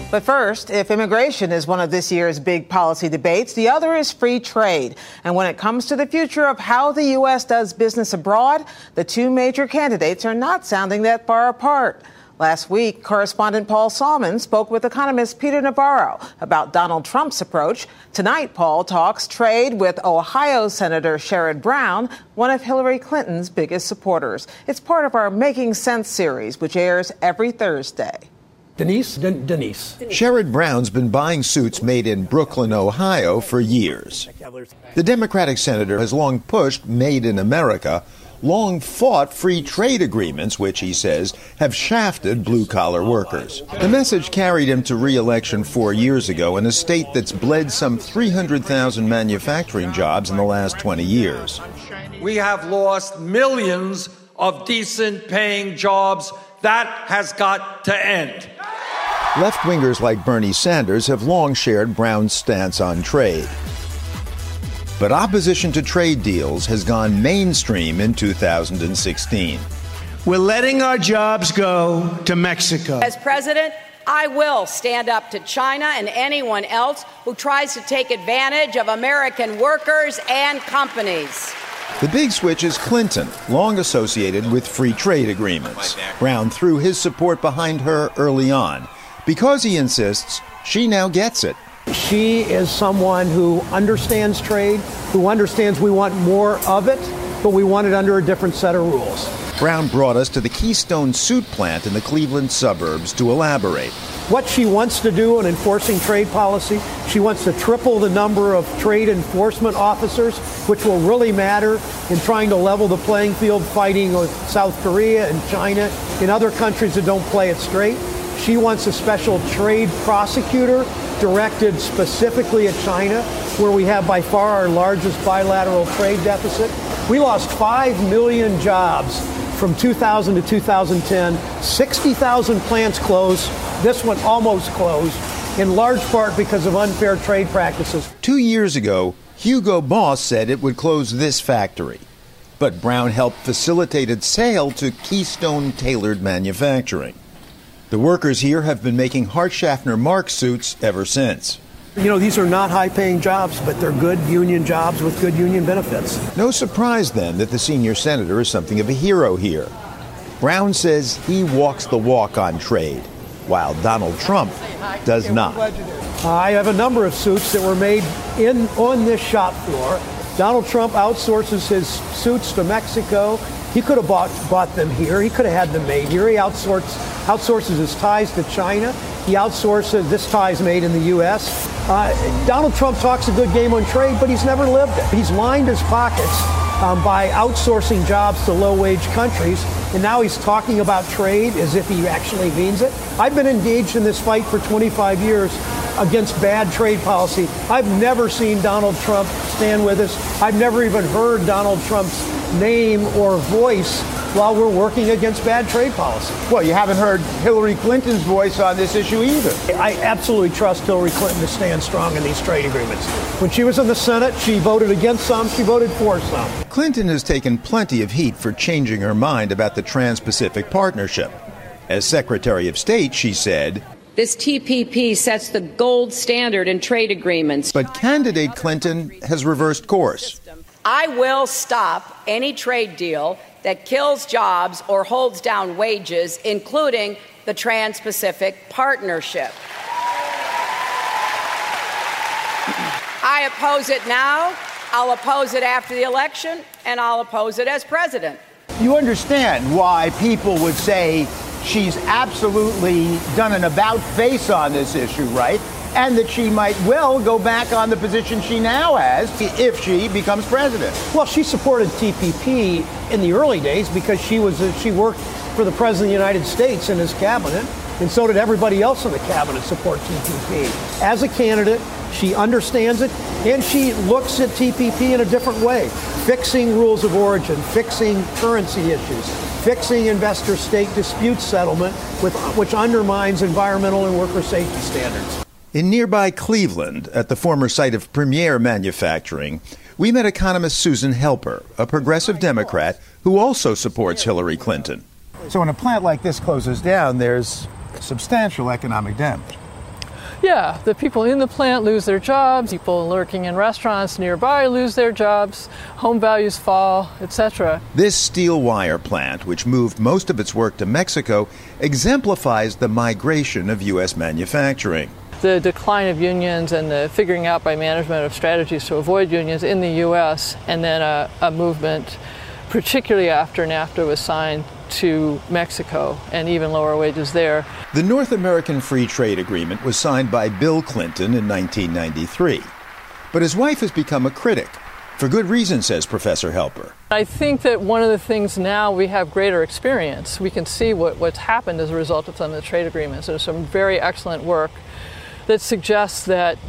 But first, if immigration is one of this year's big policy debates, the other is free trade. And when it comes to the future of how the U.S. does business abroad, the two major candidates are not sounding that far apart. Last week, correspondent Paul Salmon spoke with economist Peter Navarro about Donald Trump's approach. Tonight, Paul talks trade with Ohio Senator Sherrod Brown, one of Hillary Clinton's biggest supporters. It's part of our Making Sense series, which airs every Thursday. Denise. Sherrod Brown's been buying suits made in Brooklyn, Ohio for years. The Democratic senator has long pushed Made in America, long fought free trade agreements, which he says have shafted blue-collar workers. The message carried him to re-election 4 years ago in a state that's bled some 300,000 manufacturing jobs in the last 20 years. We have lost millions of decent-paying jobs. That has got to end. Left-wingers like Bernie Sanders have long shared Brown's stance on trade. But opposition to trade deals has gone mainstream in 2016. We're letting our jobs go to Mexico. As president, I will stand up to China and anyone else who tries to take advantage of American workers and companies. The big switch is Clinton, long associated with free trade agreements. Brown threw his support behind her early on. Because he insists, she now gets it. She is someone who understands trade, who understands we want more of it, but we want it under a different set of rules. Brown brought us to the Keystone suit plant in the Cleveland suburbs to elaborate. What she wants to do in enforcing trade policy, she wants to triple the number of trade enforcement officers, which will really matter in trying to level the playing field, fighting with South Korea and China and other countries that don't play it straight. She wants a special trade prosecutor directed specifically at China, where we have by far our largest bilateral trade deficit. We lost 5 million jobs from 2000 to 2010. 60,000 plants closed. This one almost closed, in large part because of unfair trade practices. 2 years ago, Hugo Boss said it would close this factory. But Brown helped facilitate its sale to Keystone Tailored Manufacturing. The workers here have been making Hart-Schaffner Mark suits ever since. You know, these are not high-paying jobs, but they're good union jobs with good union benefits. No surprise, then, that the senior senator is something of a hero here. Brown says he walks the walk on trade, while Donald Trump does not. I have a number of suits that were made on this shop floor. Donald Trump outsources his suits to Mexico. He could have bought them here. He could have had them made here. He outsources his ties to China. He outsources this ties made in the U.S. Donald Trump talks a good game on trade, but he's never lived it. He's lined his pockets by outsourcing jobs to low-wage countries, and now he's talking about trade as if he actually means it. I've been engaged in this fight for 25 years against bad trade policy. I've never seen Donald Trump stand with us. I've never even heard Donald Trump's name or voice while we're working against bad trade policy. Well, you haven't heard Hillary Clinton's voice on this issue either. I absolutely trust Hillary Clinton to stand strong in these trade agreements. When she was in the Senate, she voted against some, she voted for some. Clinton has taken plenty of heat for changing her mind about the Trans-Pacific Partnership. As Secretary of State, she said, This TPP sets the gold standard in trade agreements. But candidate Clinton has reversed course. I will stop any trade deal that kills jobs or holds down wages, including the Trans-Pacific Partnership. I oppose it now, I'll oppose it after the election, and I'll oppose it as president. You understand why people would say she's absolutely done an about-face on this issue, right? And that she might well go back on the position she now has if she becomes president. Well, she supported TPP in the early days because she worked for the President of the United States in his cabinet, and so did everybody else in the cabinet support TPP. As a candidate, she understands it, and she looks at TPP in a different way, fixing rules of origin, fixing currency issues, fixing investor-state dispute settlement, which undermines environmental and worker safety standards. In nearby Cleveland, at the former site of Premier Manufacturing, we met economist Susan Helper, a progressive Democrat who also supports Hillary Clinton. So when a plant like this closes down, there's substantial economic damage. Yeah, the people in the plant lose their jobs, people working in restaurants nearby lose their jobs, home values fall, etc. This steel wire plant, which moved most of its work to Mexico, exemplifies the migration of U.S. manufacturing. The decline of unions and the figuring out by management of strategies to avoid unions in the U.S., and then a movement, particularly after NAFTA was signed, to Mexico and even lower wages there. The North American Free Trade Agreement was signed by Bill Clinton in 1993. But his wife has become a critic. For good reason, says Professor Helper. I think that one of the things now we have greater experience. We can see what's happened as a result of some of the trade agreements. There's some very excellent work that suggests that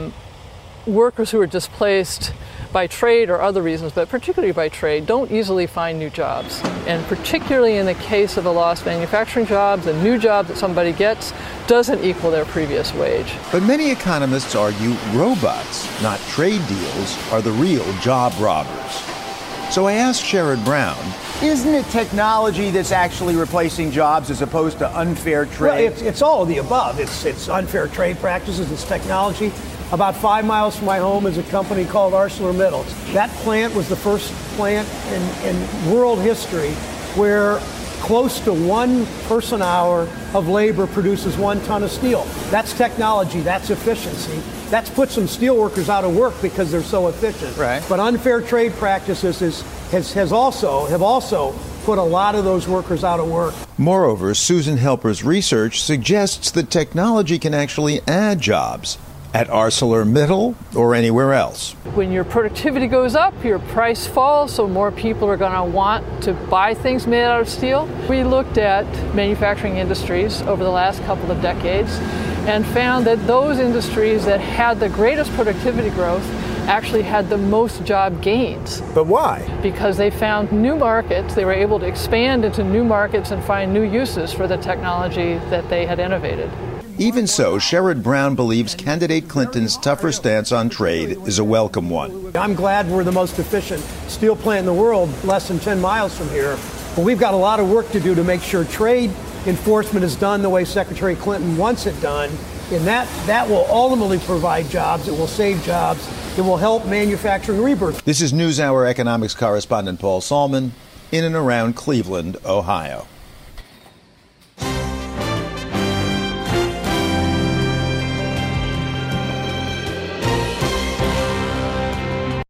workers who are displaced by trade or other reasons, but particularly by trade, don't easily find new jobs. And particularly in the case of a lost manufacturing job, the new job that somebody gets doesn't equal their previous wage. But many economists argue robots, not trade deals, are the real job robbers. So I asked Sherrod Brown, isn't it technology that's actually replacing jobs as opposed to unfair trade? Well, it's all of the above. It's unfair trade practices, it's technology. About 5 miles from my home is a company called ArcelorMittal. That plant was the first plant in world history where close to 1 person hour of labor produces 1 ton of steel. That's technology, that's efficiency. That's put some steel workers out of work because they're so efficient. Right. But unfair trade practices have also put a lot of those workers out of work. Moreover, Susan Helper's research suggests that technology can actually add jobs at ArcelorMittal or anywhere else. When your productivity goes up, your price falls, so more people are going to want to buy things made out of steel. We looked at manufacturing industries over the last couple of decades and found that those industries that had the greatest productivity growth actually had the most job gains. But why? Because they found new markets. They were able to expand into new markets and find new uses for the technology that they had innovated. Even so, Sherrod Brown believes candidate Clinton's tougher stance on trade is a welcome one. I'm glad we're the most efficient steel plant in the world, less than 10 miles from here. But we've got a lot of work to do to make sure trade enforcement is done the way Secretary Clinton wants it done. And that will ultimately provide jobs. It will save jobs. It will help manufacturing rebirth. This is NewsHour economics correspondent Paul Salman in and around Cleveland, Ohio.